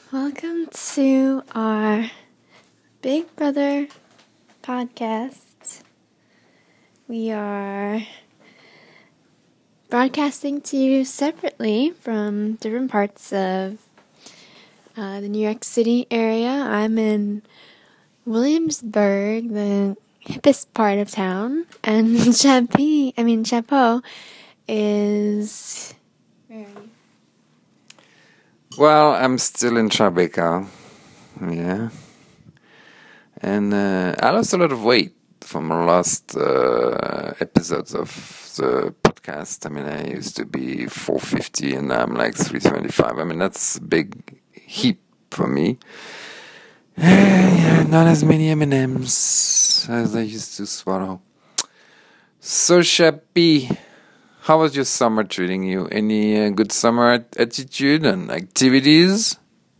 Welcome to our Big Brother podcast. We are broadcasting to you separately from different parts of the New York City area. I'm in Williamsburg, the hippest part of town, and Chapeau is... Where are you? Well, I'm still in Tribeca, yeah. And I lost a lot of weight from the last episodes of the podcast. I used to be 450 and now I'm like 375. That's a big heap for me. Yeah, not as many M&Ms as I used to swallow. So, Chappie, how was your summer treating you? Any good summer attitude and activities?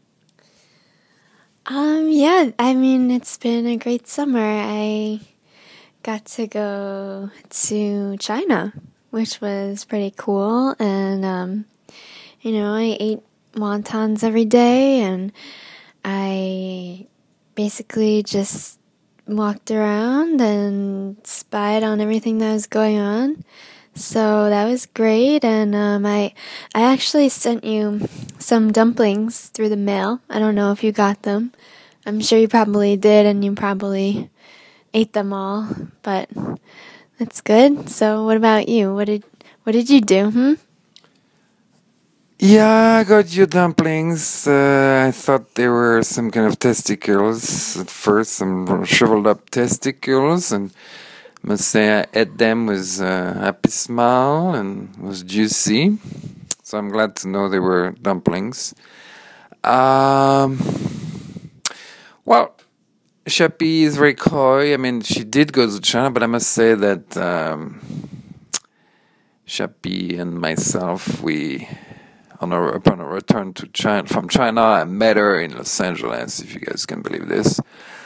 It's been a great summer. I got to go to China, which was pretty cool. And, I ate wontons every day, and I basically just walked around and spied on everything that was going on. So that was great, and I actually sent you some dumplings through the mail. I don't know if you got them. I'm sure you probably did, and you probably ate them all, but that's good. So what about you? What did you do? Yeah, I got you dumplings. I thought they were some kind of testicles at first, some shriveled up testicles, and must say I ate them with a happy smile and was juicy. So I'm glad to know they were dumplings. Well, Chappie is very coy. She did go to China, but I must say that Chappie and myself, upon a return from China, I met her in Los Angeles, if you guys can believe this.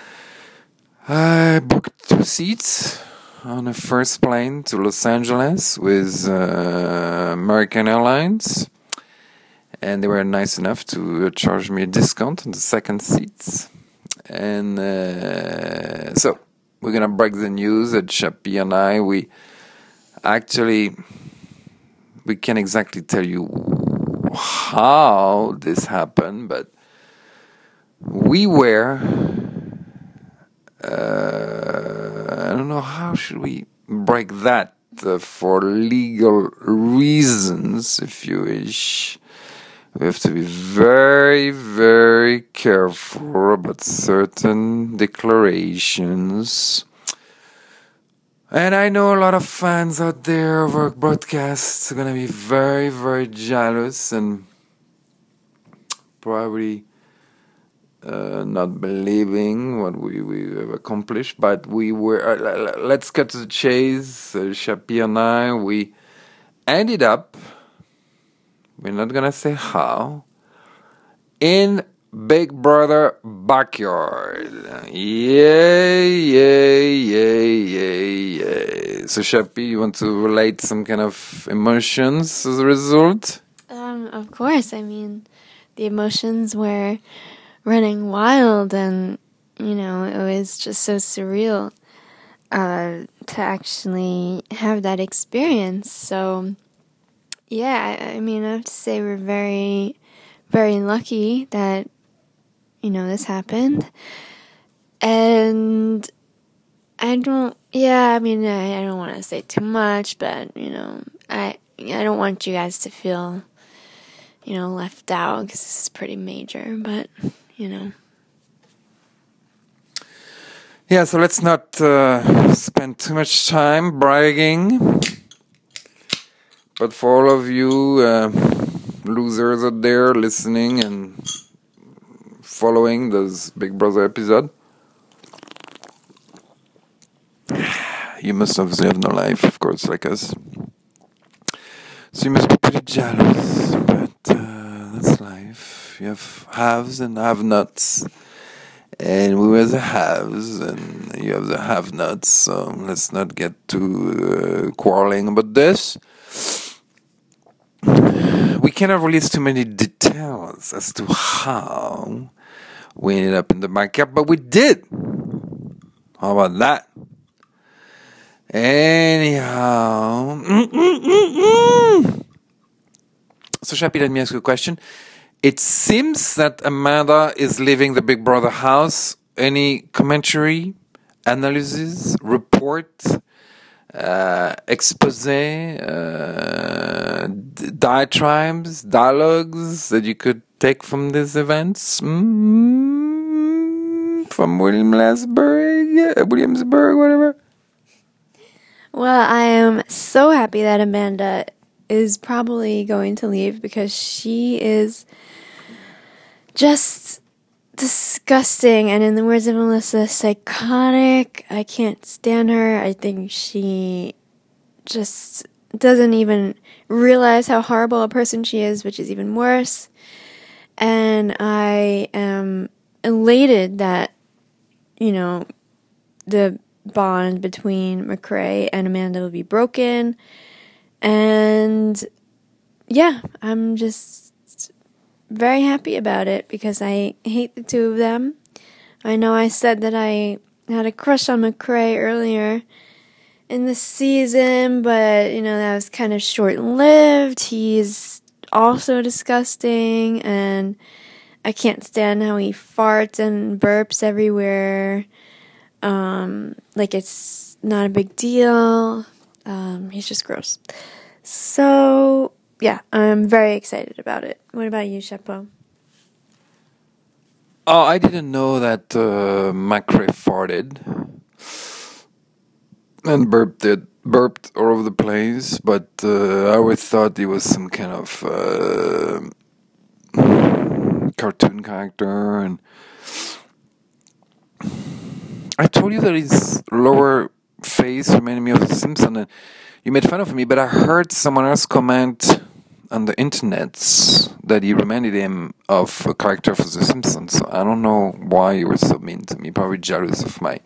I booked 2 seats on the first plane to Los Angeles with American Airlines, and they were nice enough to charge me a discount on the second seats. And so we're gonna break the news that Chappie and I, we can't exactly tell you how this happened, but we were I don't know, how should we break that for legal reasons, if you wish. We have to be very, very careful about certain declarations. And I know a lot of fans out there of our broadcasts are going to be very, very jealous and probably not believing what we have accomplished. But we were, let's cut to the chase. Chappie and I, we ended up, we're not gonna say how, in Big Brother backyard. Yay. So Chappie, you want to relate some kind of emotions as a result? Of course. The emotions were running wild, and, it was just so surreal to actually have that experience. So, yeah, I have to say we're very, very lucky that, this happened. And I don't want to say too much, but, I don't want you guys to feel, left out, because this is pretty major, but, Yeah, so let's not spend too much time bragging. But for all of you losers out there listening and following this Big Brother episode, you must observe no life, of course, like us. So you must be pretty jealous, but that's life. You have haves and have-nots. And we were the haves, and you have the have-nots, so let's not get too quarreling about this. We cannot release too many details details as to how we ended up in the backyard, but we did. How about that? Anyhow, so Shappy, let me ask you a question. It seems that Amanda is leaving the Big Brother house. Any commentary, analysis, report, expose, diatribes, dialogues that you could take from these events? From Williamsburg, whatever. Well, I am so happy that Amanda is probably going to leave because she is just disgusting, and in the words of Melissa, psychotic. I can't stand her. I think she just doesn't even realize how horrible a person she is, which is even worse. And I am elated that, the bond between McCrae and Amanda will be broken. And yeah, I'm just very happy about it because I hate the two of them. I know I said that I had a crush on McCrae earlier in the season, but that was kind of short-lived. He's also disgusting, and I can't stand how he farts and burps everywhere. Like it's not a big deal. He's just gross. So yeah, I'm very excited about it. What about you, Chapeau? Oh, I didn't know that McCrae farted and burped all over the place, but I always thought he was some kind of cartoon character. And I told you that his lower face reminded me of The Simpsons, and you made fun of me, but I heard someone else comment on the internet that he reminded him of a character for The Simpsons. So I don't know why you were so mean to me. Probably jealous of my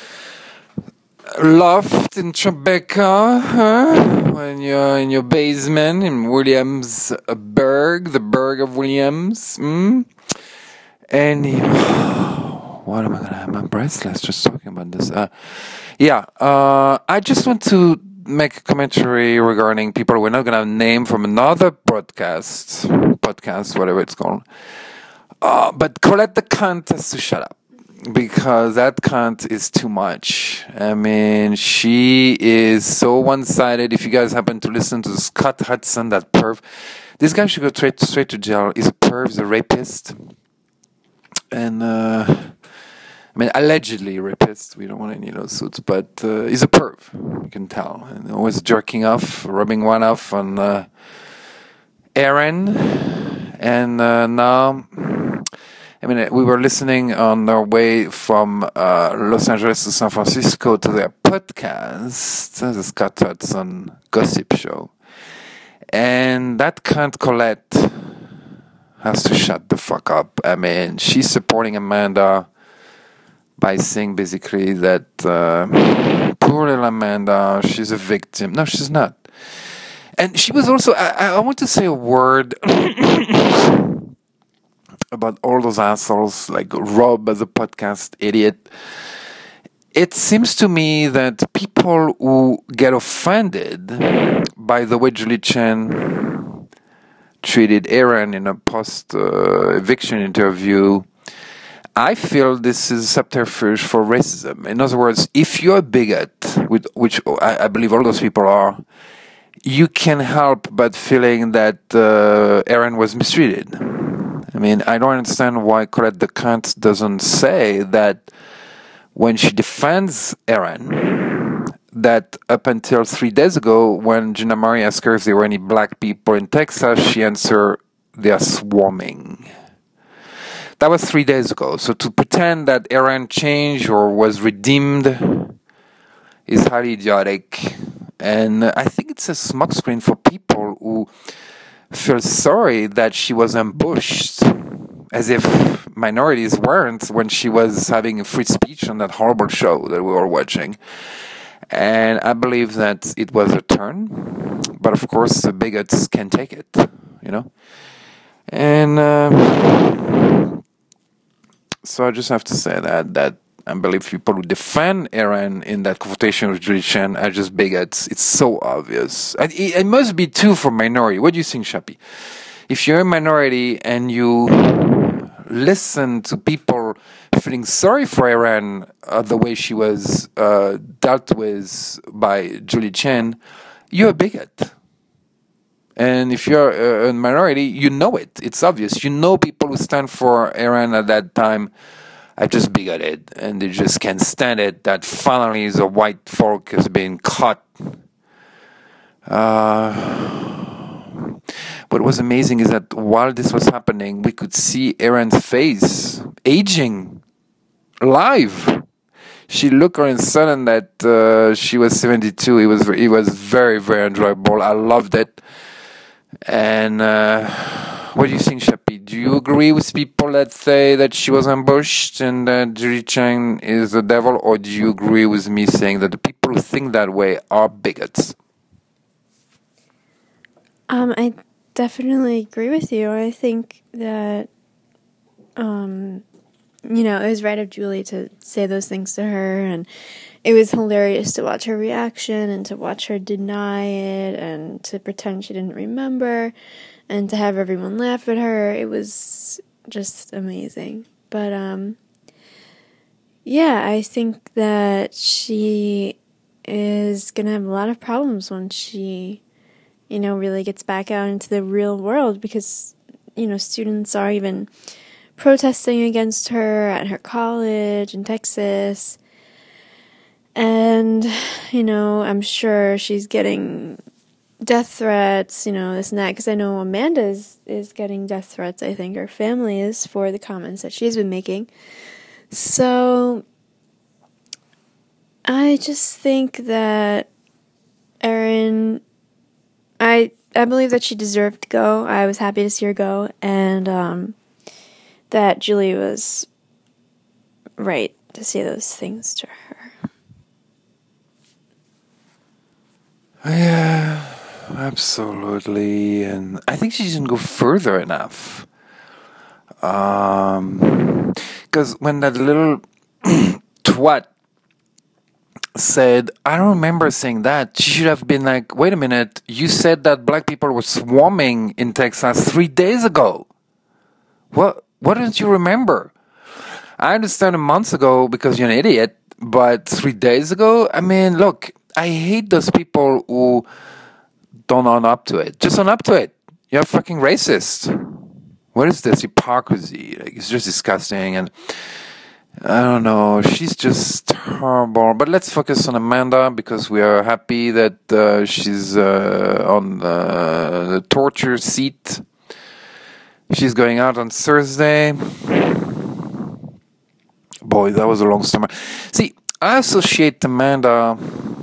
loft in Tribeca, huh? When you're in your basement in Williamsburg, the Burg of Williams. What am I gonna have? I'm breathless just talking about this. I just want to make a commentary regarding people we're not going to name from another podcast, whatever it's called. But Colette the cunt has to shut up because that cunt is too much. I mean, she is so one-sided. If you guys happen to listen to Scott Hudson, that perv, this guy should go straight to jail. He's a perv, he's a rapist. And, allegedly rapist. We don't want any lawsuits, but he's a perv. You can tell. And always jerking off, rubbing one off on Aaron. And now, we were listening on our way from Los Angeles to San Francisco to their podcast, the Scott Hudson Gossip Show. And that cunt Colette has to shut the fuck up. She's supporting Amanda by saying basically that poor little Amanda, she's a victim. No, she's not. And she was also, I want to say a word about all those assholes like Rob, the podcast idiot. It seems to me that people who get offended by the way Julie Chen treated Aaron in a post-eviction interview, I feel this is subterfuge for racism. In other words, if you're a bigot, which I believe all those people are, you can't help but feeling that Aaron was mistreated. I don't understand why Colette the cunt doesn't say that when she defends Aaron, that up until 3 days ago, when Gina Marie asked her if there were any black people in Texas, she answered, they are swarming. That was 3 days ago. So to pretend that Aaron changed or was redeemed is highly idiotic. And I think it's a smokescreen for people who feel sorry that she was ambushed, as if minorities weren't when she was having a free speech on that horrible show that we were watching. And I believe that it was a turn. But of course, the bigots can take it, And so I just have to say that I believe people who defend Aaron in that confrontation with Julie Chen are just bigots. It's so obvious. It must be too for minority. What do you think, Shapi? If you're a minority and you listen to people feeling sorry for Aaron, the way she was dealt with by Julie Chen, you're a bigot. And if you're a minority, you know it. It's obvious. You know people who stand for Iran at that time are just bigoted, and they just can't stand it that finally the white folk has been caught. What was amazing is that while this was happening, we could see Iran's face aging live. She looked on sudden that she was 72. It was very, very enjoyable. I loved it. And what do you think, Shapi? Do you agree with people that say that she was ambushed and that Julie Chen is the devil, or do you agree with me saying that the people who think that way are bigots? I definitely agree with you. I think that, it was right of Julie to say those things to her, and it was hilarious to watch her reaction and to watch her deny it and to pretend she didn't remember and to have everyone laugh at her. It was just amazing. But, I think that she is going to have a lot of problems when she, really gets back out into the real world because, students are even protesting against her at her college in Texas. And, I'm sure she's getting death threats, this and that, because I know Amanda is getting death threats, I think her family is, for the comments that she's been making. So, I just think that Erin, I believe that she deserved to go. I was happy to see her go, and, that Julie was right to say those things to her. Yeah, absolutely. And I think she didn't go further enough. Because when that little twat said, I don't remember saying that, she should have been like, wait a minute, you said that black people were swarming in Texas 3 days ago. What don't you remember? I understand a month ago because you're an idiot, but 3 days ago? I mean, look, I hate those people who don't own up to it. Just own up to it. You're a fucking racist. What is this hypocrisy? Like, it's just disgusting, and I don't know. She's just horrible. But let's focus on Amanda because we are happy that she's on the torture seat. She's going out on Thursday. Boy, that was a long story. See, I associate Amanda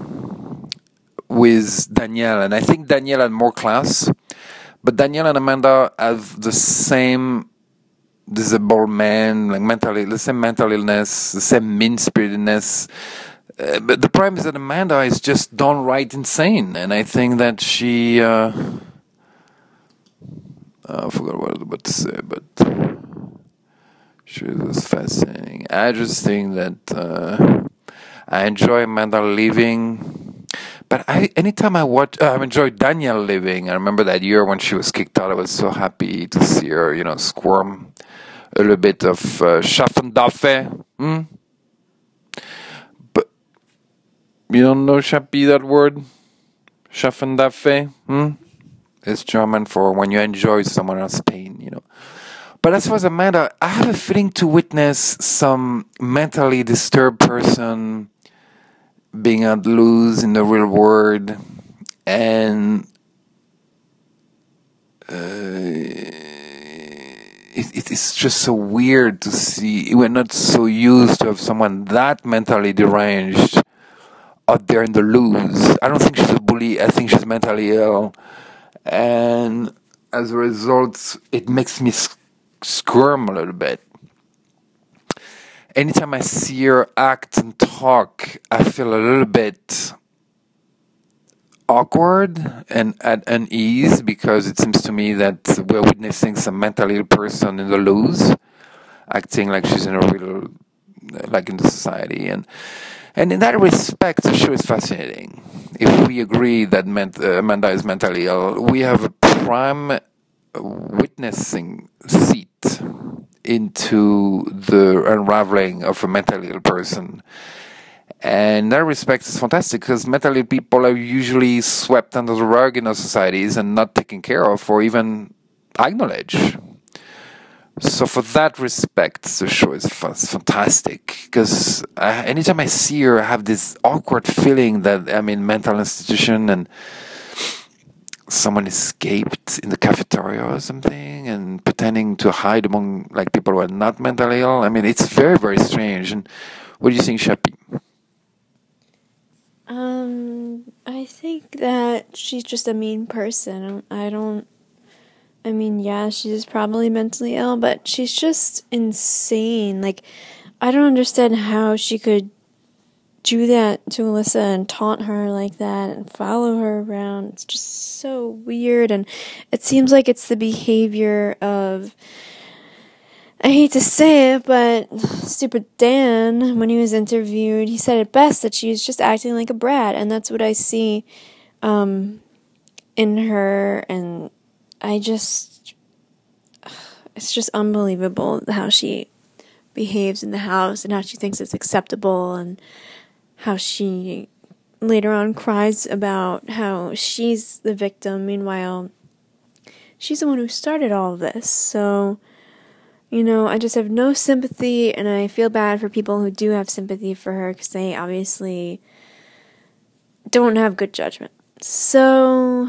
with Danielle, and I think Danielle had more class, but Danielle and Amanda have the same disabled man, like the same mental illness, the same mean-spiritedness. But the problem is that Amanda is just downright insane, and I think that she... I forgot what I was about to say, but she was fascinating. I just think that I enjoy Amanda leaving, but anytime I enjoy Danielle leaving. I remember that year when she was kicked out. I was so happy to see her, squirm a little bit of Schaffendafe. But you don't know, Shapi, that word? Schaffendafe? It's German for when you enjoy someone else's pain, But as far as Amanda, I have a feeling to witness some mentally disturbed person being at loose in the real world, and it's just so weird to see. We're not so used to have someone that mentally deranged out there in the loose. I don't think she's a bully. I think she's mentally ill. And as a result, it makes me squirm a little bit. Anytime I see her act and talk, I feel a little bit awkward and at unease because it seems to me that we're witnessing some mentally ill person in the loose, acting like she's in a real, like in the society. And in that respect, the show is fascinating. If we agree that Amanda is mentally ill, we have a prime witnessing seat into the unraveling of a mentally ill person. And in that respect, it's fantastic because mentally ill people are usually swept under the rug in our societies and not taken care of or even acknowledged. So for that respect, the show is fantastic because anytime I see her, I have this awkward feeling that I'm in mental institution and someone escaped in the cafeteria or something and pretending to hide among like people who are not mentally ill. I mean, it's very, very strange. And what do you think, Shapi? I think that she's just a mean person. Yeah, she's probably mentally ill, but she's just insane. Like, I don't understand how she could do that to Alyssa and taunt her like that and follow her around. It's just so weird, and it seems like it's the behavior of, I hate to say it, but Stupid Dan, when he was interviewed, he said it best, that she was just acting like a brat, and that's what I see in her, and it's just unbelievable how she behaves in the house and how she thinks it's acceptable, and how she later on cries about how she's the victim. Meanwhile, she's the one who started all of this. So, I just have no sympathy, and I feel bad for people who do have sympathy for her because they obviously don't have good judgment. So,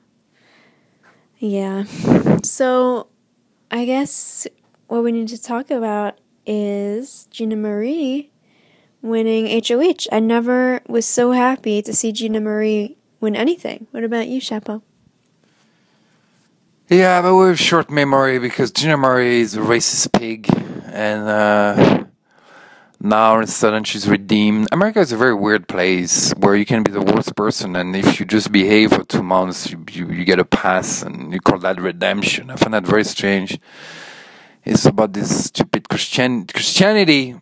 yeah. So, I guess what we need to talk about is Gina Marie winning HOH. I never was so happy to see Gina Marie win anything. What about you, Chapo? Yeah, but we have short memory because Gina Marie is a racist pig, and now all of a sudden she's redeemed. America is a very weird place where you can be the worst person, and if you just behave for 2 months, you get a pass, and you call that redemption. I find that very strange. It's about this stupid Christianity.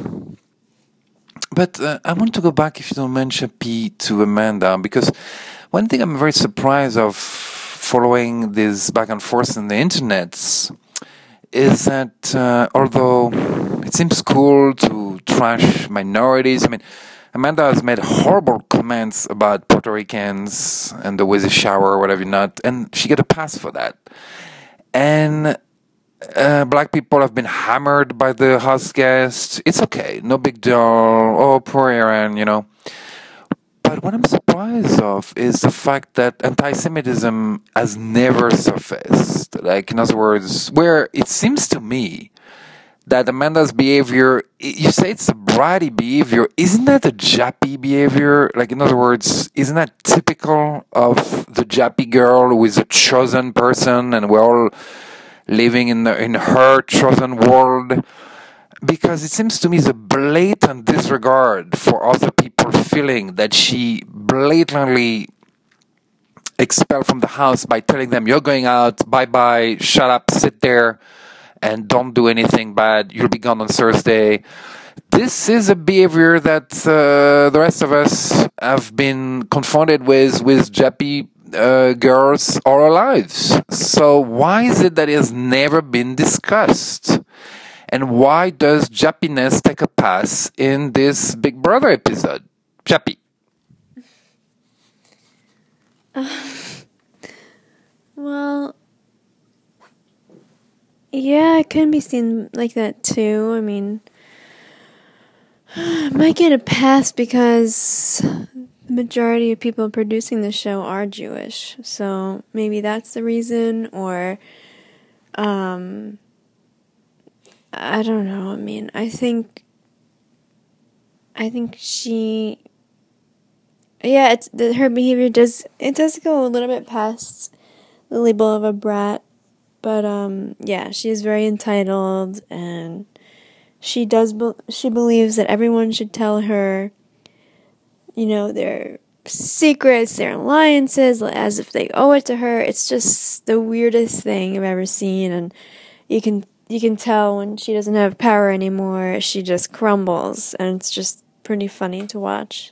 But I want to go back, if you don't mind, Shapi, to Amanda, because one thing I'm very surprised of following this back and forth on the internet is that although it seems cool to trash minorities, I mean, Amanda has made horrible comments about Puerto Ricans and the way they shower or whatever not, and she get a pass for that. And black people have been hammered by the house guest. It's okay, no big deal. Oh, poor Aaron, But what I'm surprised of is the fact that anti-Semitism has never surfaced. Like, in other words, where it seems to me that Amanda's behavior, you say it's a bratty behavior, isn't that a Jappy behavior? Like, in other words, isn't that typical of the Jappy girl who is a chosen person and we're all living in her chosen world? Because it seems to me the blatant disregard for other people feeling that she blatantly expelled from the house by telling them, you're going out, bye-bye, shut up, sit there, and don't do anything bad, you'll be gone on Thursday. This is a behavior that the rest of us have been confronted with Jappy girls all our lives. So why is it that it has never been discussed? And why does Jappiness take a pass in this Big Brother episode? Jappy. Well, yeah, it can be seen like that too. I mean, it might get a pass because the majority of people producing the show are Jewish. So maybe that's the reason, or I don't know. I mean, I think she, yeah, her behavior does go a little bit past the label of a brat, but yeah, she is very entitled, and she believes that everyone should tell her, their secrets, their alliances, as if they owe it to her. It's just the weirdest thing I've ever seen, and you can tell when she doesn't have power anymore, she just crumbles, and it's just pretty funny to watch.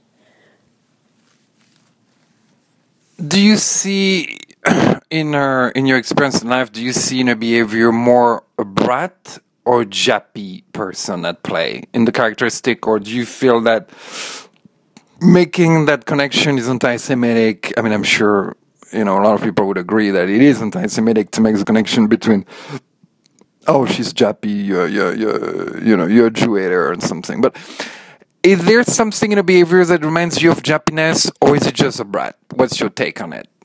Do you see in your experience in life, do you see in her behavior more a brat or jappy person at play in the characteristic, or do you feel that making that connection is anti-Semitic? I mean, I'm sure, a lot of people would agree that it is anti-Semitic to make the connection between, oh, she's jappy, you're a Jew hater or something. But is there something in the behavior that reminds you of jappiness, or is it just a brat? What's your take on it?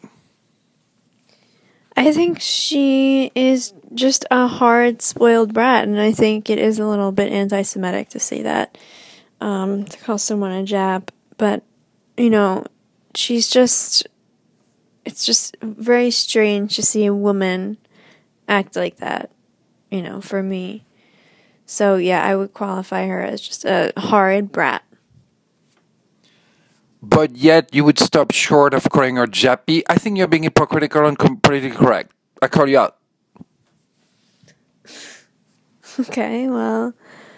I think she is just a hard, spoiled brat, and I think it is a little bit anti-Semitic to say that, to call someone a Jap. But, it's just very strange to see a woman act like that, for me. So, yeah, I would qualify her as just a horrid brat. But yet you would stop short of calling her jappy. I think you're being hypocritical and politically correct. I call you out. Okay, well,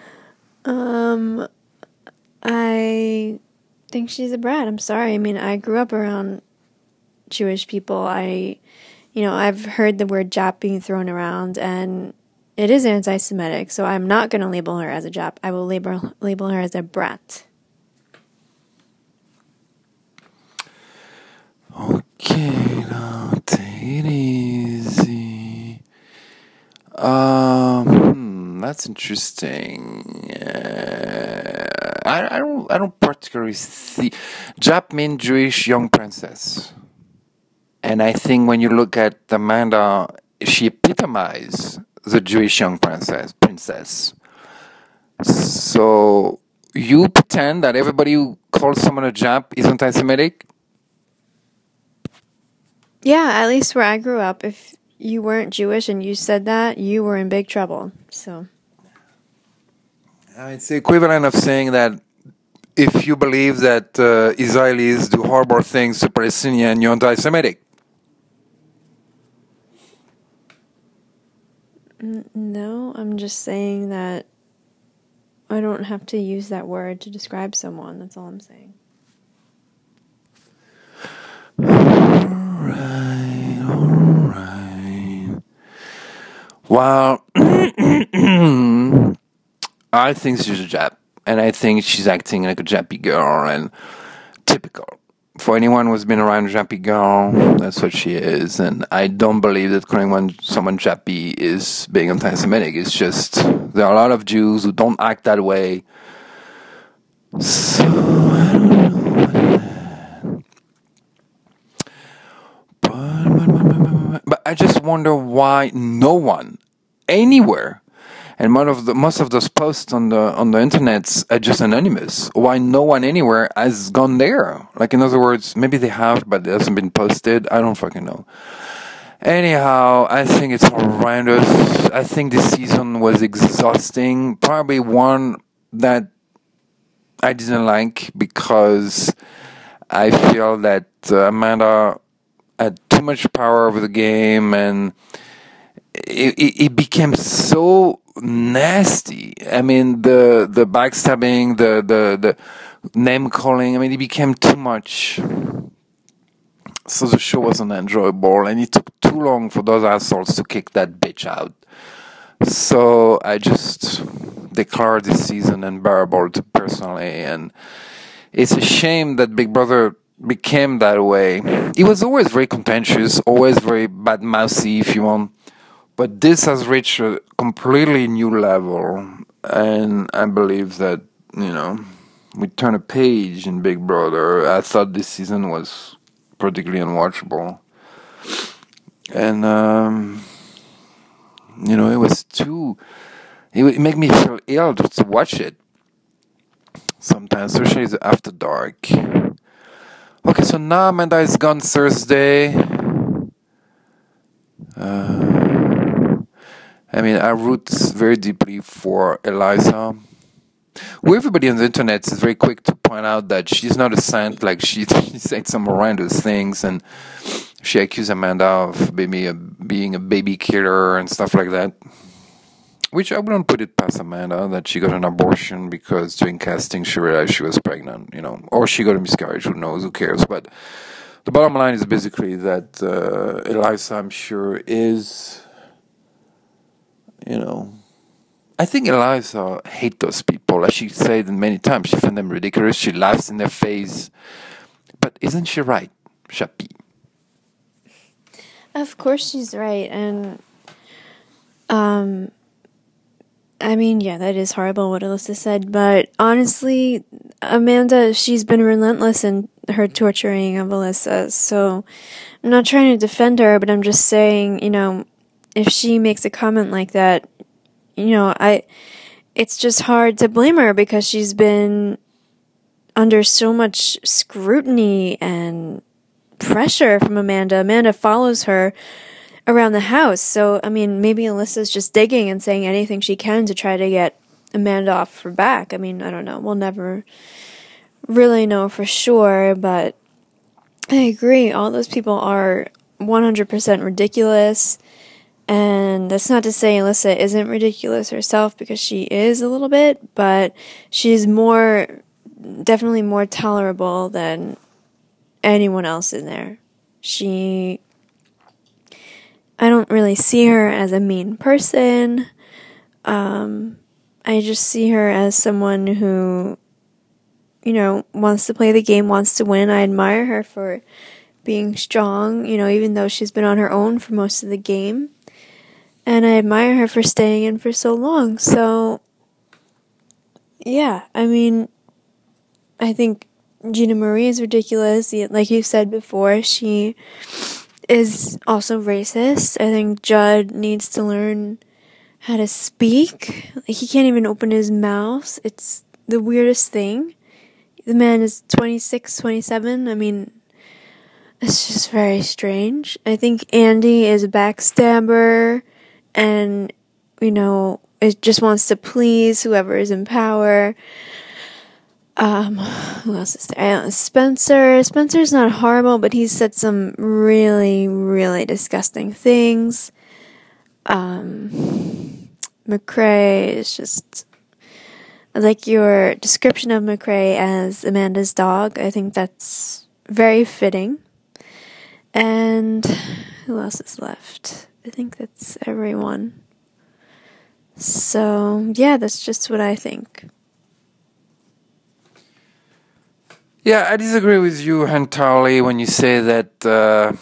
I think she's a brat. I'm sorry. I mean, I grew up around Jewish people. I've heard the word Jap being thrown around, and it is anti-Semitic, so I'm not going to label her as a Jap. I will label her as a brat. Okay, now take it easy. That's interesting. I don't particularly see Jap means Jewish young princess, and I think when you look at Amanda, she epitomizes the Jewish young princess. So you pretend that everybody who calls someone a Jap is anti-Semitic? Yeah, at least where I grew up, if you weren't Jewish and you said that, you were in big trouble. So it's the equivalent of saying that if you believe that Israelis do horrible things to Palestinians, you're anti-Semitic. No, I'm just saying that I don't have to use that word to describe someone. That's all I'm saying. Alright. Well, I think she's a Jap, and I think she's acting like a Jappy girl, and typical. For anyone who's been around a Jappy girl, that's what she is, and I don't believe that calling someone Jappy is being anti-Semitic. It's just, there are a lot of Jews who don't act that way, so I don't know but I just wonder why no one, anywhere, and most of those posts on the internet are just anonymous. Why no one anywhere has gone there? Like, in other words, maybe they have, but it hasn't been posted. I don't fucking know. Anyhow, I think it's horrendous. I think this season was exhausting. Probably one that I didn't like because I feel that Amanda had too much power over the game, and it became so nasty. I mean, the backstabbing, the name calling. I mean, it became too much. So the show wasn't enjoyable, and it took too long for those assholes to kick that bitch out. So I just declared this season unbearable personally, and it's a shame that Big Brother became that way. He was always very contentious, always very bad-mouthy, if you want. But this has reached a completely new level, and I believe that, we turn a page in Big Brother. I thought this season was particularly unwatchable. And, it was too... It made me feel ill just to watch it. Sometimes, especially after dark. Okay, so now Amanda is gone Thursday. I root very deeply for Eliza. Everybody on the internet is very quick to point out that she's not a saint. Like she said some horrendous things, and she accused Amanda of being a baby killer and stuff like that. Which I wouldn't put it past Amanda that she got an abortion because during casting she realized she was pregnant, or she got a miscarriage. Who knows? Who cares? But the bottom line is basically that Eliza, I'm sure, is, I think Eliza hates those people. As she said many times, she finds them ridiculous. She laughs in their face. But isn't she right, Chappie? Of course she's right. And, yeah, that is horrible what Alyssa said. But honestly, Amanda, she's been relentless in her torturing of Alyssa. So I'm not trying to defend her, but I'm just saying, if she makes a comment like that, it's just hard to blame her because she's been under so much scrutiny and pressure from Amanda. Amanda follows her around the house. So, maybe Alyssa's just digging and saying anything she can to try to get Amanda off her back. I don't know. We'll never really know for sure, but I agree. All those people are 100% ridiculous. And that's not to say Alyssa isn't ridiculous herself, because she is a little bit, but she's definitely more tolerable than anyone else in there. I don't really see her as a mean person. I just see her as someone who, wants to play the game, wants to win. I admire her for being strong, even though she's been on her own for most of the game. And I admire her for staying in for so long. So, yeah, I think Gina Marie is ridiculous. Like you said before, she is also racist. I think Judd needs to learn how to speak. He can't even open his mouth. It's the weirdest thing. The man is 26, 27. It's just very strange. I think Andy is a backstabber. And, it just wants to please whoever is in power. Who else is there? Spencer. Spencer's not horrible, but he's said some really, really disgusting things. McCrae is just... I like your description of McCrae as Amanda's dog. I think that's very fitting. And who else is left? I think that's everyone. So, yeah, that's just what I think. Yeah, I disagree with you entirely when you say that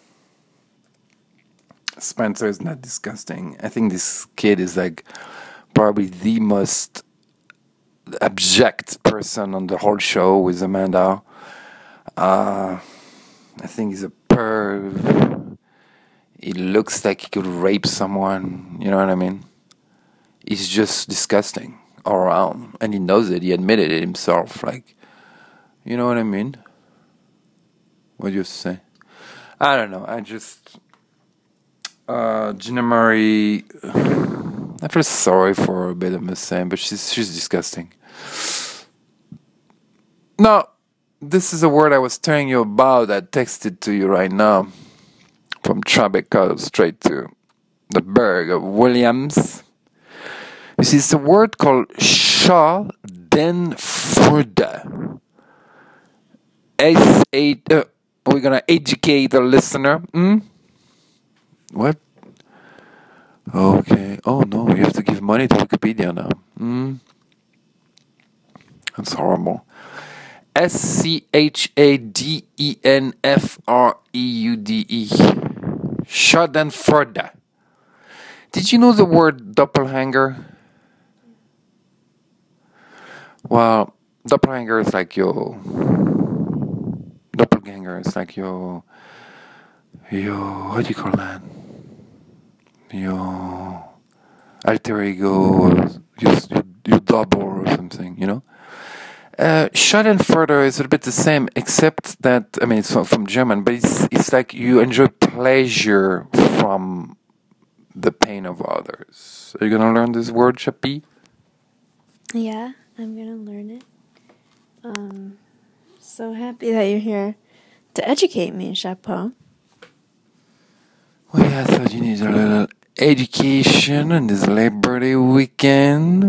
Spencer is not disgusting. I think this kid is probably the most abject person on the whole show with Amanda. I think he's a perv. He looks like he could rape someone, you know what I mean? He's just disgusting all around. And he knows it, he admitted it himself, you know what I mean? What do you say? I don't know, Gina Marie, I feel sorry for her a bit, I must say, but she's disgusting. Now, this is a word I was telling you about, I texted to you right now. From Tribeca straight to the Berg of Williams. You see, it's a word called Schadenfreude. We're going to educate the listener. What? Okay. Oh, no, you have to give money to Wikipedia now. That's horrible. Schadenfreude. Schadenfreude. Did you know the word doppelganger? Well, doppelganger is like your... Doppelganger is like your... What do you call that? Your alter ego, your double or something, Schadenfreude is a bit the same, except that, it's from German, but it's like you enjoy pleasure from the pain of others. Are you going to learn this word, Chappie? Yeah, I'm gonna learn it. So happy that you're here to educate me, Chapeau. Well, yeah, I thought you needed a little education on this Labor Day weekend.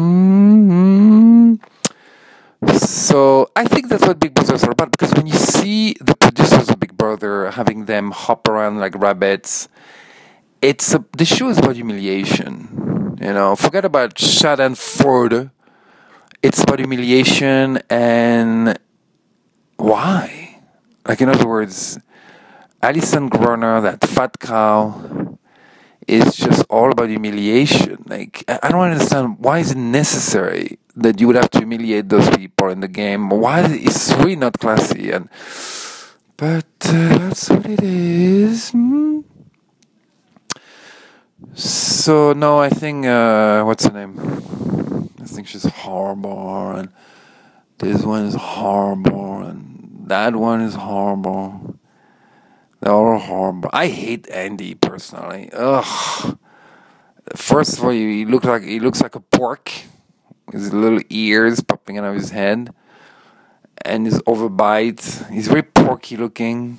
So I think that's what Big Brothers are about, because when you see the producers of Big Brother having them hop around like rabbits, the show is about humiliation. You know, forget about Schadenfreude. It's about humiliation, and why? Like, in other words, Alison Groner, that fat cow, is just all about humiliation. Like, I don't understand, why is it necessary that you would have to humiliate those people in the game? Why? It's really not classy. But that's what it is. So, no, I think, what's her name? I think she's horrible, and this one is horrible, and that one is horrible. They're all horrible. I hate Andy personally. Ugh. First of all, he looks like a pork. His little ears popping out of his head, and his overbite. He's very porky looking,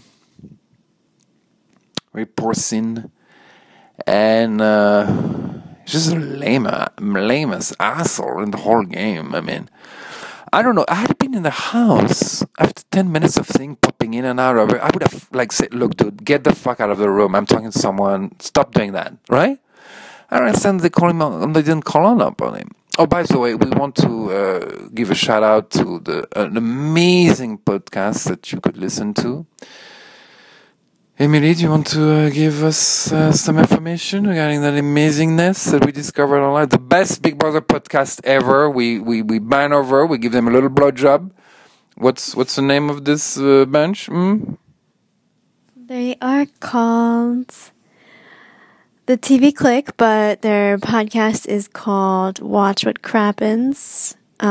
very porcine, and he's just a lamest asshole in the whole game. I mean, I don't know. I had been in the house after 10 minutes of thing popping in and out of it. I would have said, "Look, dude, get the fuck out of the room. I'm talking to someone. Stop doing that." Right? I don't understand. They didn't call on up on him. Oh, by the way, we want to give a shout out to an amazing podcast that you could listen to. Emily, do you want to give us some information regarding that amazingness that we discovered online? The best Big Brother podcast ever. We ban over. We give them a little blowjob. What's the name of this bunch? They are called The TV Click, but their podcast is called Watch What Crappens.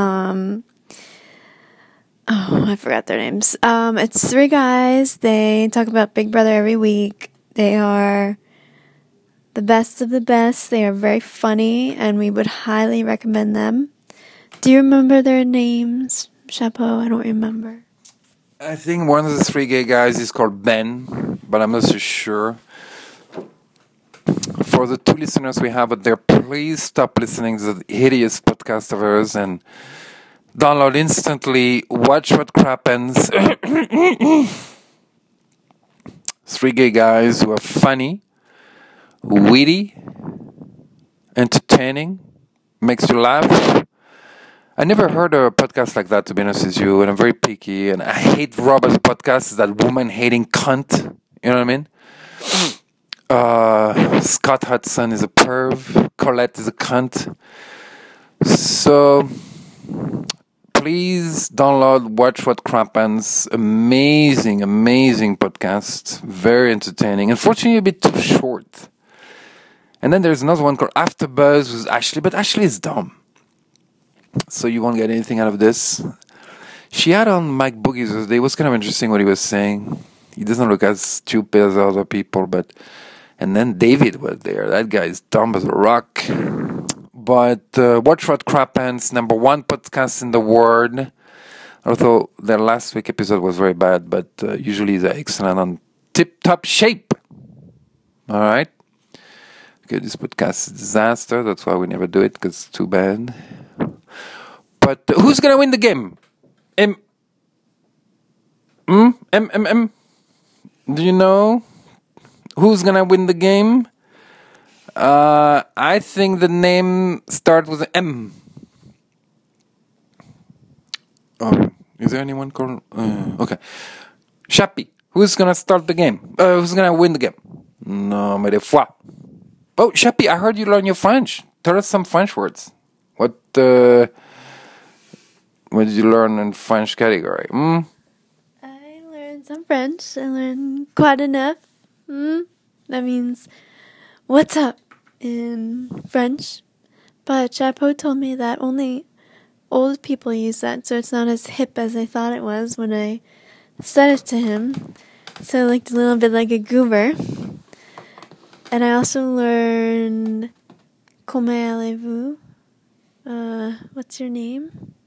I forgot their names. It's 3 guys. They talk about Big Brother every week. They are the best of the best. They are very funny, and we would highly recommend them. Do you remember their names, Chapeau? I don't remember. I think one of the 3 gay guys is called Ben, but I'm not so sure. For the 2 listeners we have out there, please stop listening to the hideous podcast of ours and download instantly Watch What Crappens. 3 gay guys who are funny, witty, entertaining, makes you laugh. I never heard a podcast like that, to be honest with you, and I'm very picky, and I hate Robert's podcast, that woman-hating cunt, you know what I mean? Scott Hudson is a perv, Colette is a cunt. So please download Watch What Crappens. Amazing podcast. Very entertaining. Unfortunately, a bit too short. And then there's another one called AfterBuzz with Ashley, but Ashley is dumb, so you won't get anything out of this. She had on Mike Boogie the other day. It was kind of interesting what he was saying. He doesn't look as stupid as other people, but... And then David was there. That guy is dumb as a rock. But Watch What Crappens, number 1 podcast in the world. Although their last week episode was very bad, but usually they're excellent, on tip-top shape. All right? Okay, this podcast is a disaster. That's why we never do it, because it's too bad. But who's going to win the game? Do you know who's going to win the game? I think the name starts with an M. Oh, is there anyone called? Okay. Chappie. Who's going to start the game? Who's going to win the game? No, mais des fois. Oh, Chappie, I heard you learn your French. Tell us some French words. What did you learn in French category? I learned some French. I learned quoi de neuf. That means what's up in French. But Chapeau told me that only old people use that, so it's not as hip as I thought it was when I said it to him. So I looked a little bit like a goober. And I also learned comment allez-vous? What's your name?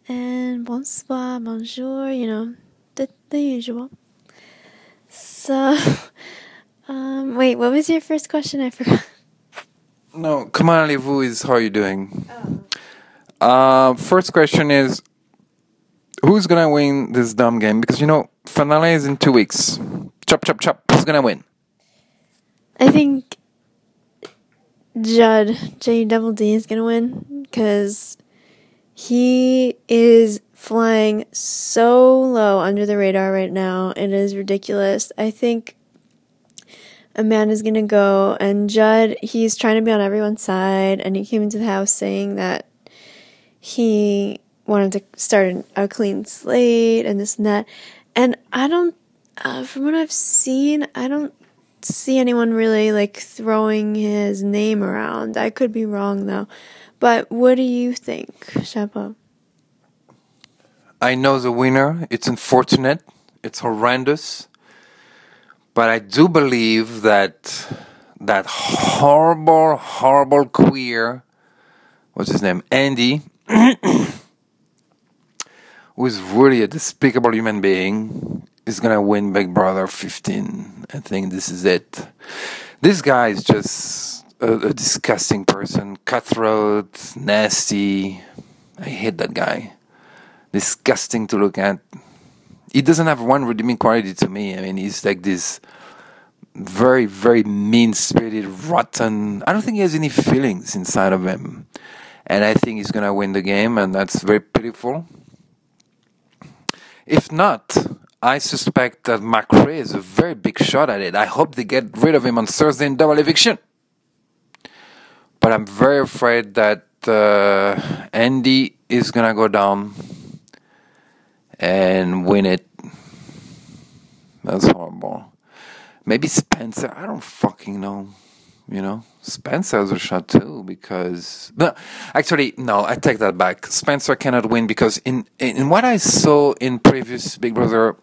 and bonsoir, bonjour, the usual. So, wait, what was your first question? I forgot. No, comment allez-vous is how are you doing? First question is, who's gonna win this dumb game? Because finale is in 2 weeks. Chop, chop, chop. Who's gonna win? I think Judd, J-double-D, is gonna win, because he is flying so low under the radar right now. It is ridiculous. I think Amanda's gonna go, and Judd, he's trying to be on everyone's side, and he came into the house saying that he wanted to start a clean slate and this and that. And I don't, from what I've seen, I don't see anyone really throwing his name around. I could be wrong though. But what do you think, Chapeau? I know the winner. It's unfortunate. It's horrendous. But I do believe that horrible, horrible queer, what's his name, Andy, who is really a despicable human being, is going to win Big Brother 15. I think this is it. This guy is just a disgusting person, cutthroat, nasty. I hate that guy. Disgusting to look at. He doesn't have one redeeming quality to me. I mean, he's like this very, very mean-spirited, rotten. I don't think he has any feelings inside of him. And I think he's going to win the game, and that's very pitiful. If not, I suspect that McRae is a very big shot at it. I hope they get rid of him on Thursday in double eviction. But I'm very afraid that Andy is going to go down and win it. That's horrible. Maybe Spencer. I don't fucking know. Spencer has a shot too because... No, actually, no, I take that back. Spencer cannot win because in what I saw in previous Big Brother,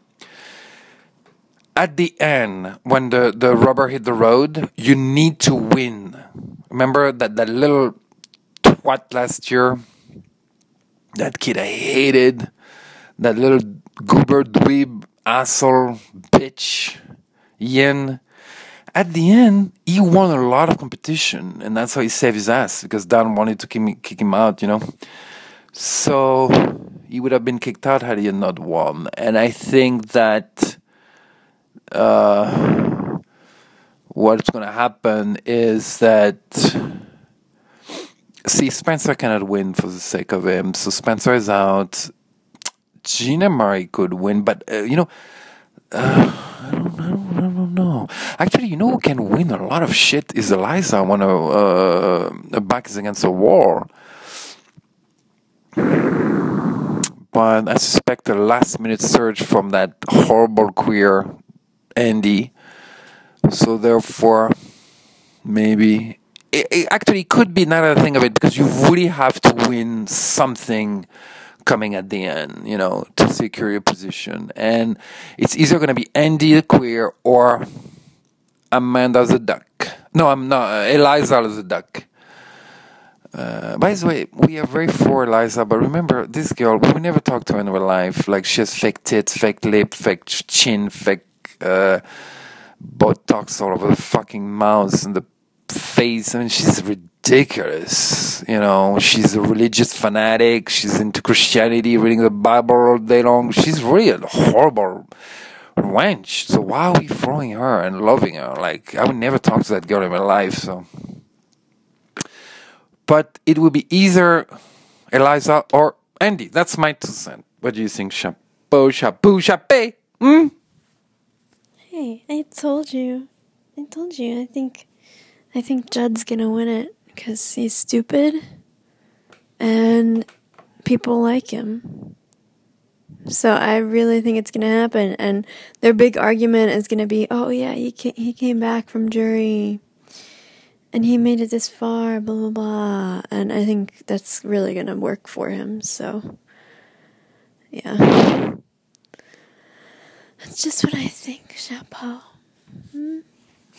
at the end, when the rubber hit the road, you need to win. Remember that little twat last year? That kid I hated. That little goober dweeb asshole bitch, Ian. At the end, he won a lot of competition, and that's how he saved his ass, because Dan wanted to kick him out, So he would have been kicked out had he not won. And I think that what's going to happen is that... See, Spencer cannot win for the sake of him, so Spencer is out. Gina Murray could win, but I don't know. Actually, who can win a lot of shit is Eliza when a back is against a wall. But I suspect a last-minute surge from that horrible queer Andy. So therefore, maybe... It actually could be another thing of it, because you really have to win something coming at the end, to secure your position. And it's either going to be Andy the queer or Amanda the duck. No, I'm not. Eliza the duck. By the way, we are very for Eliza, but remember, this girl, we never talk to her in real life. Like, she has fake tits, fake lip, fake chin, fake Botox all over the fucking mouth and the face. I mean, she's ridiculous. She's a religious fanatic. She's into Christianity, reading the Bible all day long. She's really a horrible wench. So why are we throwing her and loving her? Like, I would never talk to that girl in my life. So, but it would be either Eliza or Andy. That's my 2 cents. What do you think? Chapeau, chapeau, chapeau. Hey, I told you. I think Judd's gonna win it because he's stupid and people like him. So I really think it's gonna happen. And their big argument is gonna be, oh yeah, he came back from jury and he made it this far, blah, blah, blah. And I think that's really gonna work for him. So, yeah. That's just what I think, Chapeau.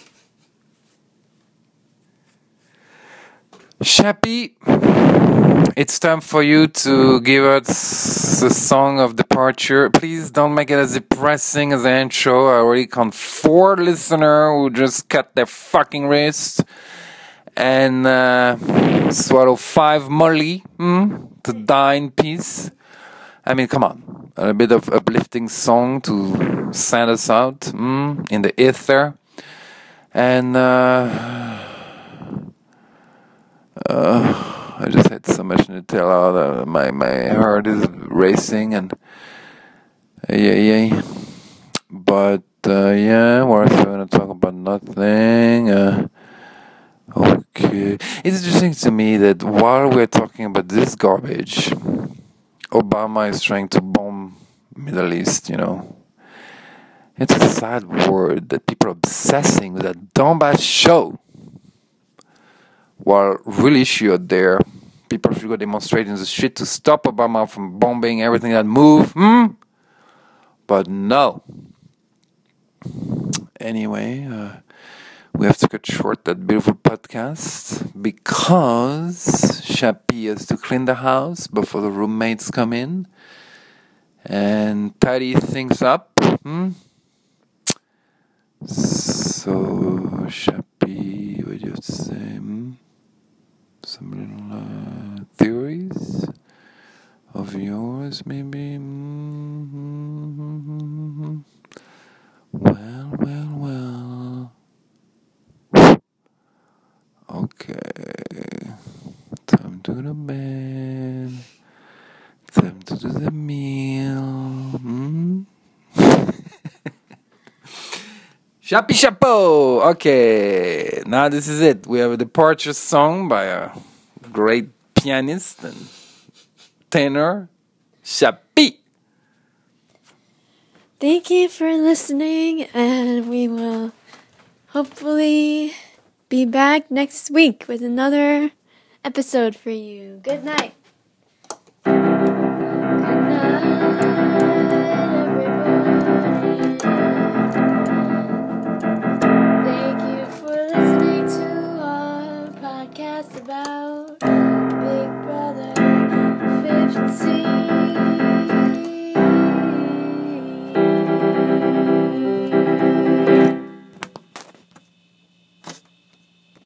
Chappie, it's time for you to give us the song of departure. Please don't make it as depressing as the intro. I already count 4 listeners who just cut their fucking wrist and swallow 5 Molly to die in peace. I mean, come on. A bit of uplifting song to send us out in the ether. And I just had so much Nutella that my heart is racing and but we're going to talk about nothing. Okay, it's interesting to me that while we're talking about this garbage, Obama is trying to bomb Middle East. It's a sad word that people are obsessing with that dumbass show. While real issue out there, people should go demonstrate in the street to stop Obama from bombing everything that moves. But no. Anyway, we have to cut short that beautiful podcast because Chappie has to clean the house before the roommates come in and tidy things up. So, Chappie, what do you have to say? Some little theories of yours, maybe? Well. Okay. Time to go to bed. Time to do the meal. Chappie Chapeau! Okay, now this is it. We have a departure song by a great pianist and tenor, Chappie. Thank you for listening, and we will hopefully be back next week with another episode for you. Good night. Good night, everybody. Thank you for listening to our podcast about Big Brother 15.